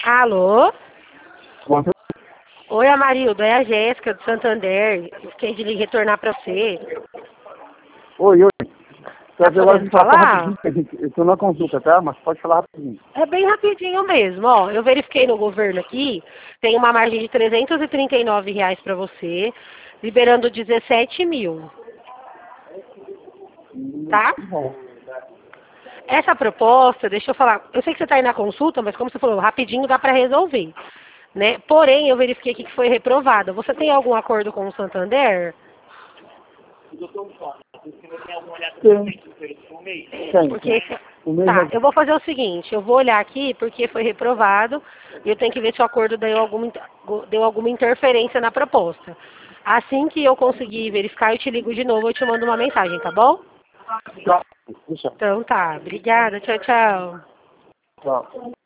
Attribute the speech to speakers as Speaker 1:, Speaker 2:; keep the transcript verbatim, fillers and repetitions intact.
Speaker 1: Alô?
Speaker 2: Quanto?
Speaker 1: Oi, Amarildo, é a Jéssica do Santander. Eu fiquei de lhe retornar pra você.
Speaker 2: Oi, oi.
Speaker 1: Tá
Speaker 2: Quer agora
Speaker 1: podendo
Speaker 2: me passar
Speaker 1: falar?
Speaker 2: rapidinho, que a gente- eu estou na consulta, tá? Mas pode falar rapidinho.
Speaker 1: É bem rapidinho mesmo, ó. Eu verifiquei no governo aqui, tem uma margem de trezentos e trinta e nove reais pra você, liberando dezessete mil, tá?
Speaker 2: Bom.
Speaker 1: Essa proposta, deixa eu falar, eu sei que você está aí na consulta, mas como você falou, rapidinho dá para resolver, né? Porém, eu verifiquei aqui que foi reprovada. Você tem algum acordo com o Santander?
Speaker 2: Tem. Tem,
Speaker 1: Porque
Speaker 2: tem.
Speaker 1: esse-
Speaker 2: O mês
Speaker 1: tá,
Speaker 2: é...
Speaker 1: eu vou fazer o seguinte, eu vou olhar aqui porque foi reprovado e eu tenho que ver se o acordo deu alguma, inter- deu alguma interferência na proposta. Assim que eu conseguir verificar, eu te ligo de novo, eu te mando uma mensagem, tá bom?
Speaker 2: Tá. Deixa.
Speaker 1: Então tá, obrigada, tchau, tchau.
Speaker 2: Tchau.